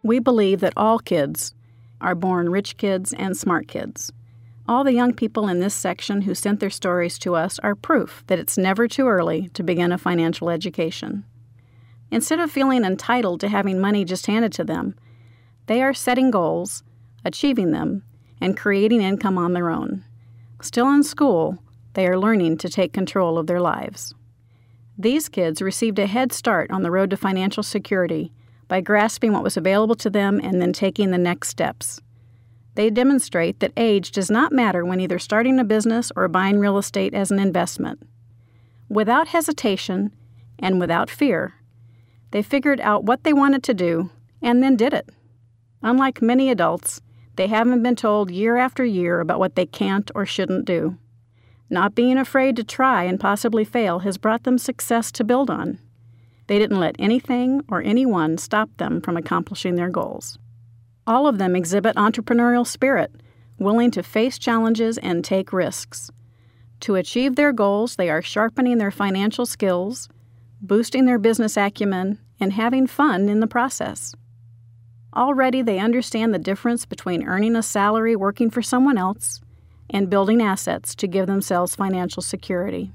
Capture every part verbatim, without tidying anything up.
We believe that all kids are born rich kids and smart kids. All the young people in this section who sent their stories to us are proof that it's never too early to begin a financial education. Instead of feeling entitled to having money just handed to them, they are setting goals, achieving them, and creating income on their own. Still in school, they are learning to take control of their lives. These kids received a head start on the road to financial security by grasping what was available to them and then taking the next steps. They demonstrate that age does not matter when either starting a business or buying real estate as an investment. Without hesitation and without fear, they figured out what they wanted to do and then did it. Unlike many adults, they haven't been told year after year about what they can't or shouldn't do. Not being afraid to try and possibly fail has brought them success to build on. They didn't let anything or anyone stop them from accomplishing their goals. All of them exhibit entrepreneurial spirit, willing to face challenges and take risks. To achieve their goals, they are sharpening their financial skills, boosting their business acumen, and having fun in the process. Already they understand the difference between earning a salary working for someone else and building assets to give themselves financial security.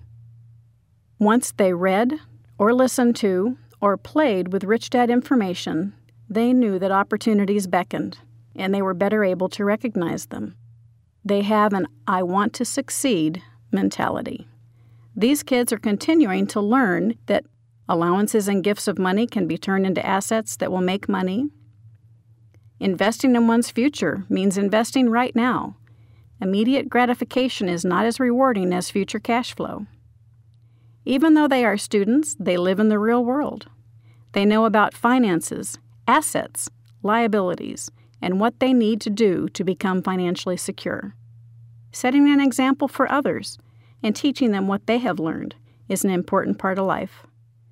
Once they read, or listened to, or played with Rich Dad information, they knew that opportunities beckoned, and they were better able to recognize them. They have an I want to succeed mentality. These kids are continuing to learn that allowances and gifts of money can be turned into assets that will make money. Investing in one's future means investing right now. Immediate gratification is not as rewarding as future cash flow. Even though they are students, they live in the real world. They know about finances, assets, liabilities, and what they need to do to become financially secure. Setting an example for others and teaching them what they have learned is an important part of life.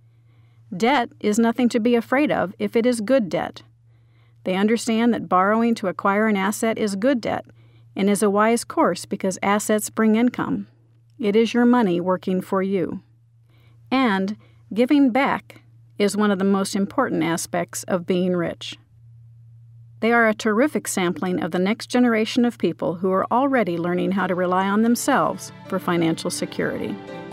Debt is nothing to be afraid of if it is good debt. They understand that borrowing to acquire an asset is good debt and is a wise course because assets bring income. It is your money working for you. And giving back is one of the most important aspects of being rich. They are a terrific sampling of the next generation of people who are already learning how to rely on themselves for financial security.